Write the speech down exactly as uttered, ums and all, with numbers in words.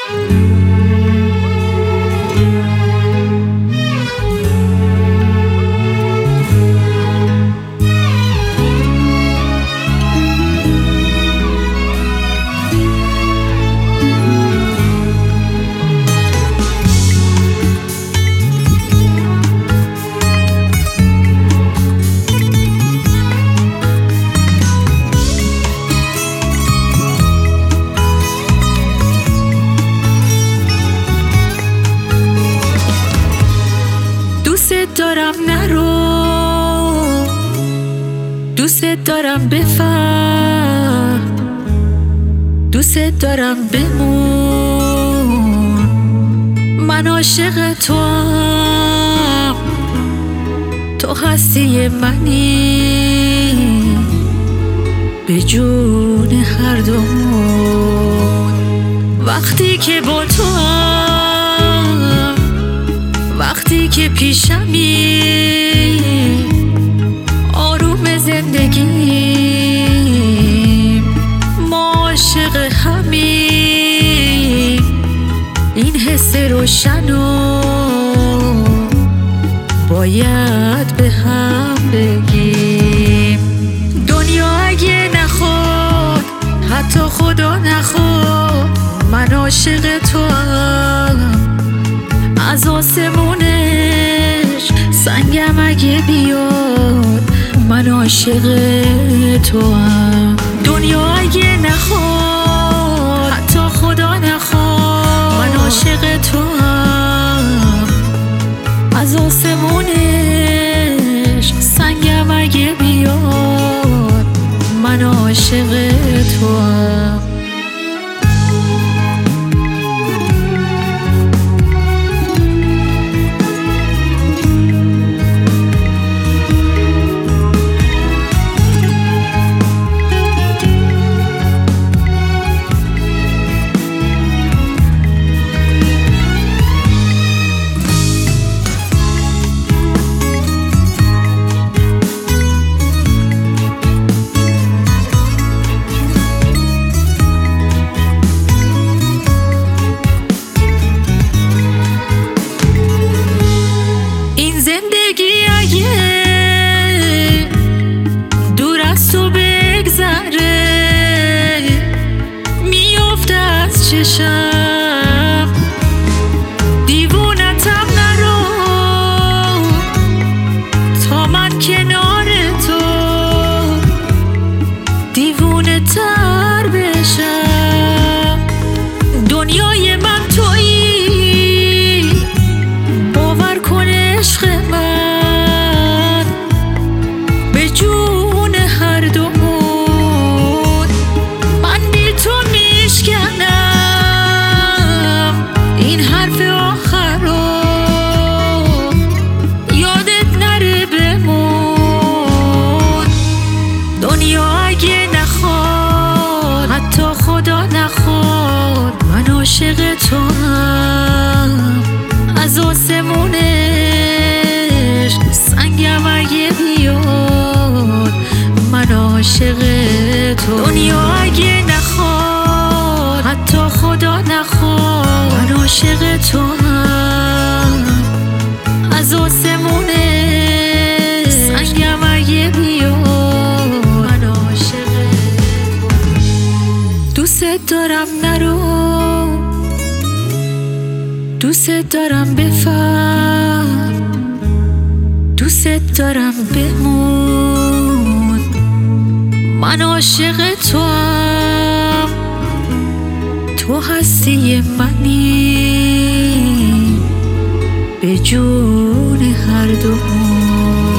دوست دارم نرو، دوست دارم بفهم، دوست دارم بمون، من عاشق توام، تو هستی منی به جون هر دومون. وقتی که با تو وقتی که پیشمی آروم زندگیم، ما عاشق همیم، این حس روشنو باید به هم بگیم. دنیا اگه نخواد، حتی خدا نخواد، من عاشق توام، از آسمونش سنگم اگه بیاد، من عاشق توام. دنیا اگه نخواد، حتی خدا نخواد، من عاشق توام، از آسمونش سنگم اگه بیاد، من عاشق توام. زندگی اگه دور از تو بگذره، میفته از چشم، دیوونتم نرو تا من کنار تو دیوونه تر بشم. دنیای من تویی، باور کن عشق من به جون هر دومون، من بی تو میشکنم این حرف آخر رو، یادت نره بمون. دنیا اگه نخواد، حتی خدا نخواد، من عاشق توام، از آسمونش سنگم اگه بیاد، من عاشق تو. دنیا اگه نخواد، حتی خدا نخواد، من عاشق توام، از آسمونش سنگم اگه بیاد، من عاشق تو. دوست دارم نرو، دوست دارم بفهم، دوست دارم بمون، من عاشق توام، تو هستی منی به جون هر دومون.